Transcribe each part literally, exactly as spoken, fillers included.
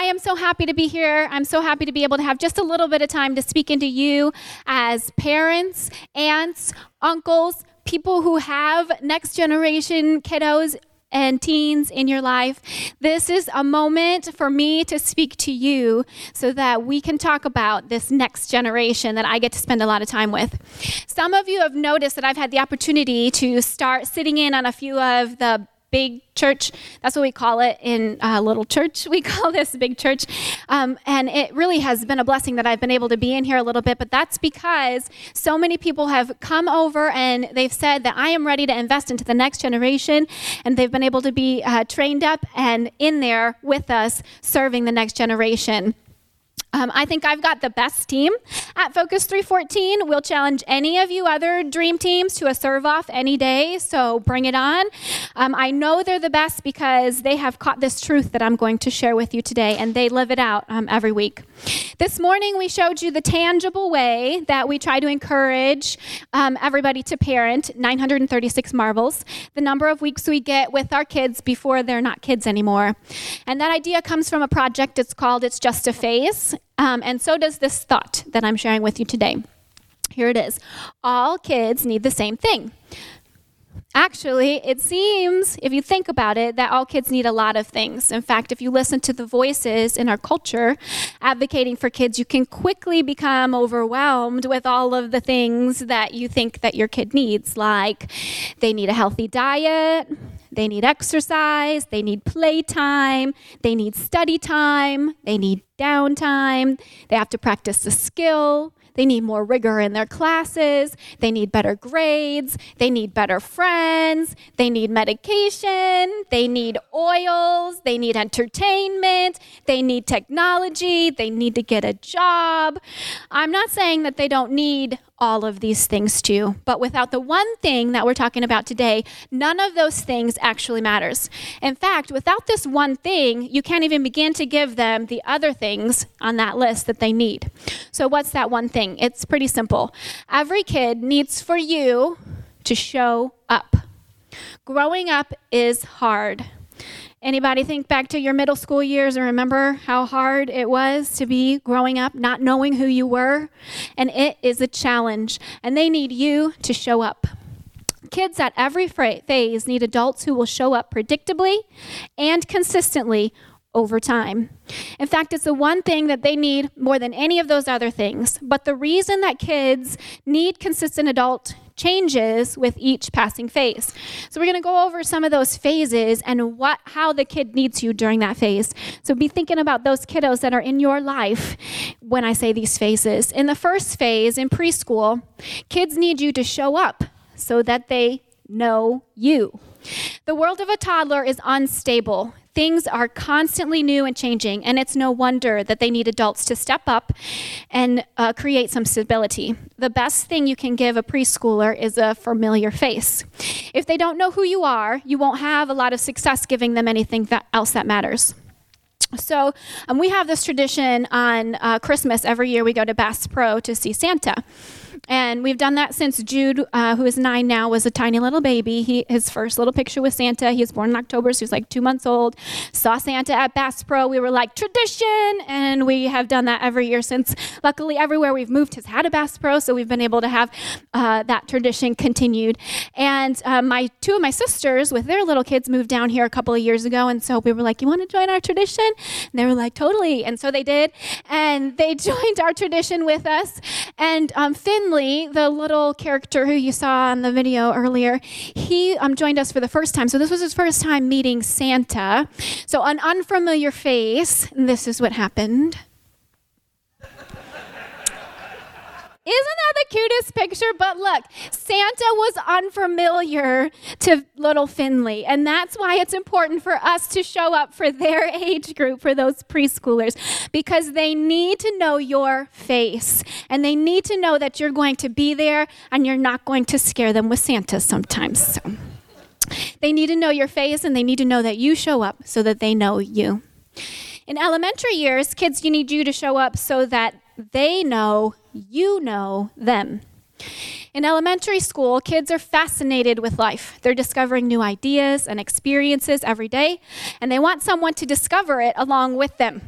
am so happy to be here. I'm so happy to be able to have just a little bit of time to speak into you as parents, aunts, uncles, people who have next generation kiddos and teens in your life. This is a moment for me to speak to you so that we can talk about this next generation that I get to spend a lot of time with. Some of you have noticed that I've had the opportunity to start sitting in on a few of the big church. That's what we call it in uh, little church. We call this big church. Um, and it really has been a blessing that I've been able to be in here a little bit, but that's because so many people have come over and they've said that I am ready to invest into the next generation, and they've been able to be uh, trained up and in there with us serving the next generation. Um, I think I've got the best team at Focus three fourteen. We'll challenge any of you other dream teams to a serve-off any day, so bring it on. Um, I know they're the best because they have caught this truth that I'm going to share with you today, and they live it out um, every week. This morning, we showed you the tangible way that we try to encourage um, everybody to parent, nine hundred thirty-six marbles, the number of weeks we get with our kids before they're not kids anymore. And that idea comes from a project. It's called It's Just a Phase. Um, and so does this thought that I'm sharing with you today. Here it is. All kids need the same thing. Actually, it seems, if you think about it, that all kids need a lot of things. In fact, if you listen to the voices in our culture advocating for kids, you can quickly become overwhelmed with all of the things that you think that your kid needs, like they need a healthy diet, they need exercise, they need playtime, they need study time, they need downtime, they have to practice a skill, they need more rigor in their classes, they need better grades, they need better friends, they need medication, they need oils, they need entertainment, they need technology, they need to get a job. I'm not saying that they don't need all of these things too, but without the one thing that we're talking about today, none of those things actually matters. In fact, without this one thing, you can't even begin to give them the other things on that list that they need. So what's that one thing? It's pretty simple. Every kid needs for you to show up. Growing up is hard. Anybody think back to your middle school years and remember how hard it was to be growing up, not knowing who you were? And it is a challenge, and they need you to show up. Kids at every phase need adults who will show up predictably and consistently over time. In fact, it's the one thing that they need more than any of those other things. But the reason that kids need consistent adult changes with each passing phase. So we're going to go over some of those phases and what how the kid needs you during that phase. So be thinking about those kiddos that are in your life when I say these phases. In the first phase, in preschool, kids need you to show up so that they know you. The world of a toddler is unstable. Things are constantly new and changing, and it's no wonder that they need adults to step up and uh, create some stability. The best thing you can give a preschooler is a familiar face. If they don't know who you are, you won't have a lot of success giving them anything that else that matters. So um, we have this tradition on uh, Christmas. Every year we go to Bass Pro to see Santa. And we've done that since Jude, uh, who is nine now, was a tiny little baby. He, his first little picture with Santa, he was born in October, so he was like two months old. Saw Santa at Bass Pro. We were like, tradition! And we have done that every year since. Luckily, everywhere we've moved has had a Bass Pro, so we've been able to have uh, that tradition continued. And uh, my two of my sisters, with their little kids, moved down here a couple of years ago, and so we were like, you want to join our tradition? And they were like, totally. And so they did, and they joined our tradition with us. And um, Finley, the little character who you saw on the video earlier, he um, joined us for the first time. So this was his first time meeting Santa. So an unfamiliar face, and this is what happened. Isn't that the cutest picture? But look, Santa was unfamiliar to little Finley, and that's why it's important for us to show up for their age group, for those preschoolers, because they need to know your face, and they need to know that you're going to be there, and you're not going to scare them with Santa sometimes. So they need to know your face, and they need to know that you show up so that they know you. In elementary years, kids, you need you to show up so that they know you know them. In elementary school, kids are fascinated with life. They're discovering new ideas and experiences every day, and they want someone to discover it along with them.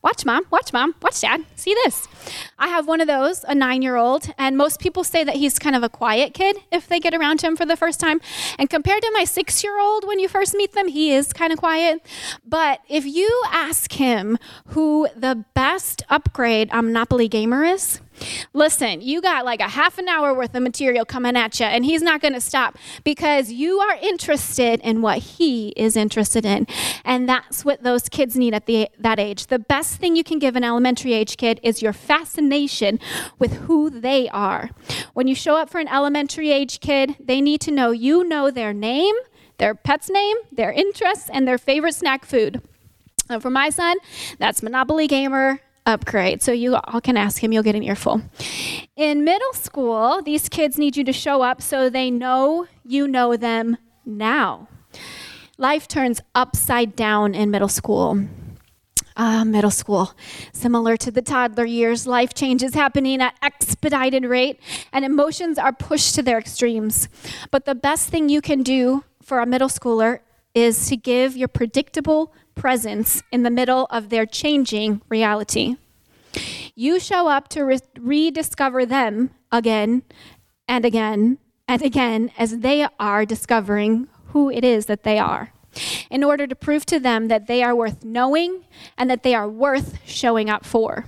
Watch mom, watch mom, watch dad, see this. I have one of those, a nine-year-old, and most people say that he's kind of a quiet kid if they get around him for the first time. And compared to my six-year-old when you first meet them, he is kind of quiet. But if you ask him who the best upgrade on Monopoly Gamer is, listen, you got like a half an hour worth of material coming at you, and he's not going to stop because you are interested in what he is interested in. And that's what those kids need at the that age. The best thing you can give an elementary age kid is your fascination with who they are. When you show up for an elementary age kid, they need to know you know their name, their pet's name, their interests, and their favorite snack food. And for my son, that's Monopoly Gamer upgrade. So you all can ask him, you'll get an earful. In middle school, these kids need you to show up so they know you know them now. Life turns upside down in middle school. Ah, middle school. Similar to the toddler years, life change is happening at expedited rate, and emotions are pushed to their extremes. But the best thing you can do for a middle schooler is to give your predictable presence in the middle of their changing reality. You show up to re- rediscover them again and again and again as they are discovering who it is that they are, in order to prove to them that they are worth knowing and that they are worth showing up for.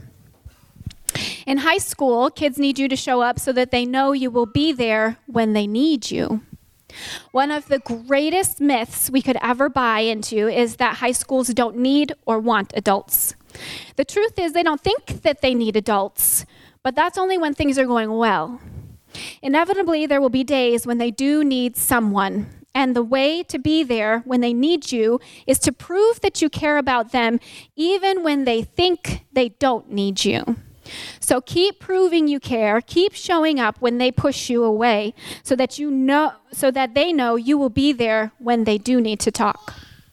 In high school, kids need you to show up so that they know you will be there when they need you. One of the greatest myths we could ever buy into is that high schools don't need or want adults. The truth is they don't think that they need adults, but that's only when things are going well. Inevitably, there will be days when they do need someone, and the way to be there when they need you is to prove that you care about them even when they think they don't need you. So keep proving you care, keep showing up when they push you away so that you know so that they know you will be there when they do need to talk.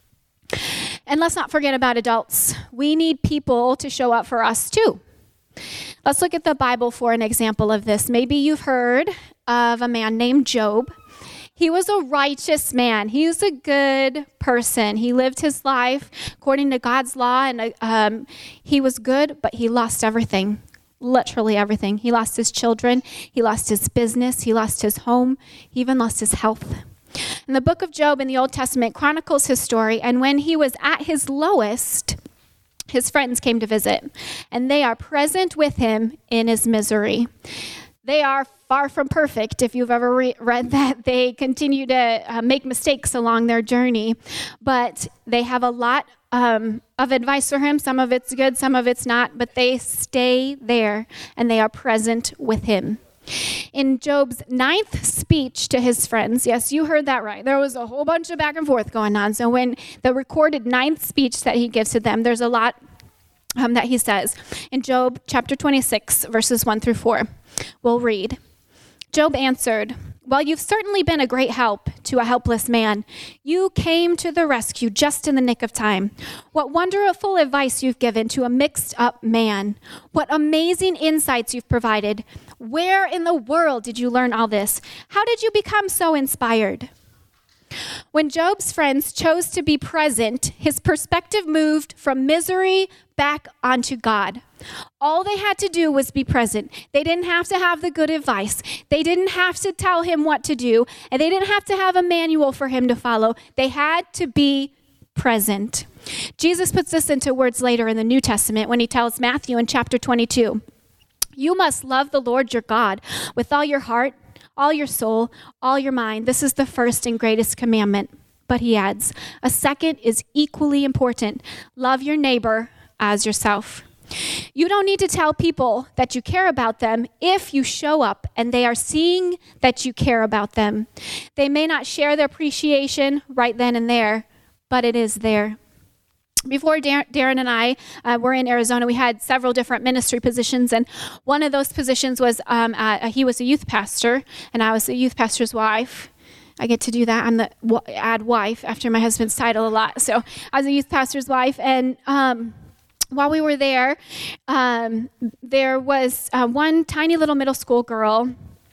And let's not forget about adults. We need people to show up for us too. Let's look at the Bible for an example of this. Maybe you've heard of a man named Job. He was a righteous man. He was a good person. He lived his life according to God's law, and um, he was good, but he lost everything, literally everything. He lost his children. He lost his business. He lost his home. He even lost his health. And the book of Job in the Old Testament chronicles his story, and when he was at his lowest, his friends came to visit, and they are present with him in his misery. They are far from perfect. If you've ever re- read that, they continue to uh, make mistakes along their journey, but they have a lot um, of advice for him. Some of it's good, some of it's not, but they stay there and they are present with him. In Job's ninth speech to his friends, yes, you heard that right. There was a whole bunch of back and forth going on. So when the recorded ninth speech that he gives to them, there's a lot um, that he says. In Job chapter twenty-six, verses one through four, we'll read. Job answered, "Well, you've certainly been a great help to a helpless man. You came to the rescue just in the nick of time. What wonderful advice you've given to a mixed-up man. What amazing insights you've provided. Where in the world did you learn all this? How did you become so inspired?" When Job's friends chose to be present, his perspective moved from misery back onto God. All they had to do was be present. They didn't have to have the good advice. They didn't have to tell him what to do, and they didn't have to have a manual for him to follow. They had to be present. Jesus puts this into words later in the New Testament when he tells Matthew in chapter twenty-two, "You must love the Lord your God with all your heart, all your soul, all your mind. This is the first and greatest commandment." But he adds, a second is equally important. Love your neighbor as yourself. You don't need to tell people that you care about them if you show up and they are seeing that you care about them. They may not share their appreciation right then and there, but it is there. Before Dar- Darren and I uh, were in Arizona, we had several different ministry positions, and one of those positions was um, uh, he was a youth pastor, and I was a youth pastor's wife. I get to do that. I'm the w- add wife after my husband's title a lot. So I was a youth pastor's wife, and um, while we were there, um, there was uh, one tiny little middle school girl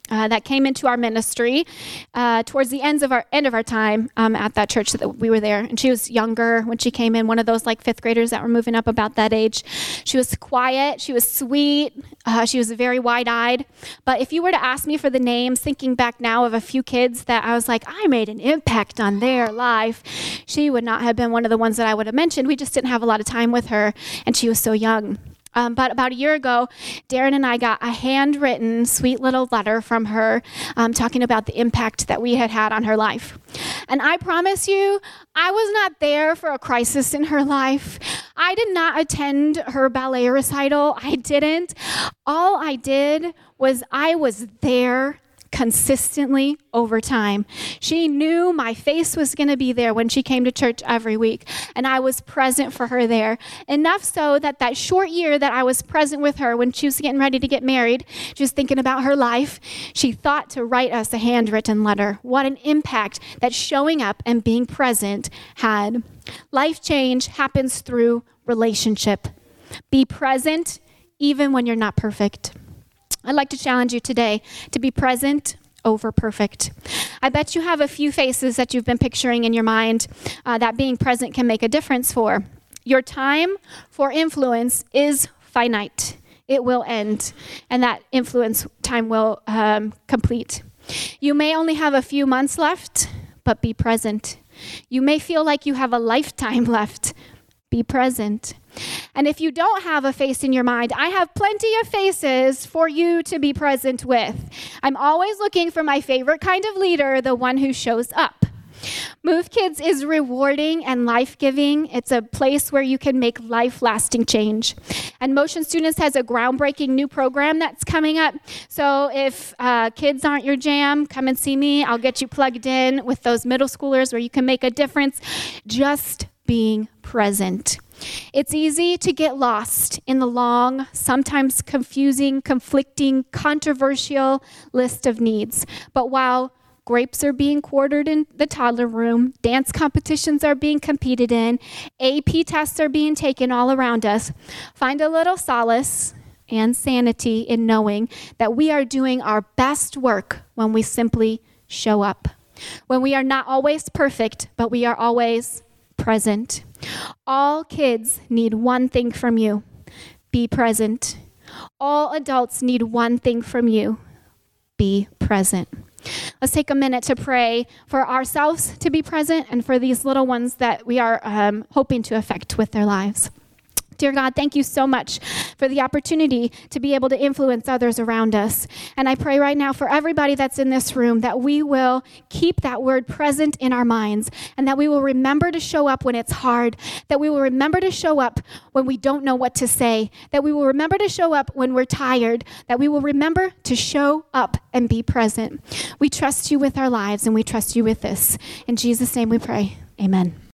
Uh, that came into our ministry uh, towards the ends of our end of our time um, at that church that we were there. And she was younger when she came in, one of those like fifth graders that were moving up about that age. She was quiet. She was sweet. Uh, she was very wide-eyed. But if you were to ask me for the names, thinking back now of a few kids that I was like, I made an impact on their life, she would not have been one of the ones that I would have mentioned. We just didn't have a lot of time with her, and she was so young. Um, but about a year ago, Darren and I got a handwritten, sweet little letter from her um, talking about the impact that we had had on her life. And I promise you, I was not there for a crisis in her life. I did not attend her ballet recital. I didn't. All I did was I was there consistently over time. She knew my face was going to be there when she came to church every week, and I was present for her there. Enough so that that short year that I was present with her when she was getting ready to get married, just thinking about her life, she thought to write us a handwritten letter. What an impact that showing up and being present had. Life change happens through relationship. Be present even when you're not perfect. I'd like to challenge you today to be present over perfect. I bet you have a few faces that you've been picturing in your mind uh, that being present can make a difference for. Your time for influence is finite. It will end, and that influence time will um, complete. You may only have a few months left, but be present. You may feel like you have a lifetime left. Be present. And if you don't have a face in your mind, I have plenty of faces for you to be present with. I'm always looking for my favorite kind of leader, the one who shows up. Move Kids is rewarding and life-giving. It's a place where you can make life-lasting change. And Motion Students has a groundbreaking new program that's coming up. So if uh, kids aren't your jam, come and see me. I'll get you plugged in with those middle schoolers where you can make a difference just being present. It's easy to get lost in the long, sometimes confusing, conflicting, controversial list of needs. But while grapes are being quartered in the toddler room, dance competitions are being competed in, A P tests are being taken all around us, find a little solace and sanity in knowing that we are doing our best work when we simply show up. When we are not always perfect, but we are always present. All kids need one thing from you. Be present. All adults need one thing from you. Be present. Let's take a minute to pray for ourselves to be present and for these little ones that we are um, hoping to affect with their lives. Dear God, thank you so much for the opportunity to be able to influence others around us. And I pray right now for everybody that's in this room that we will keep that word present in our minds, and that we will remember to show up when it's hard, that we will remember to show up when we don't know what to say, that we will remember to show up when we're tired, that we will remember to show up and be present. We trust you with our lives, and we trust you with this. In Jesus' name we pray. Amen.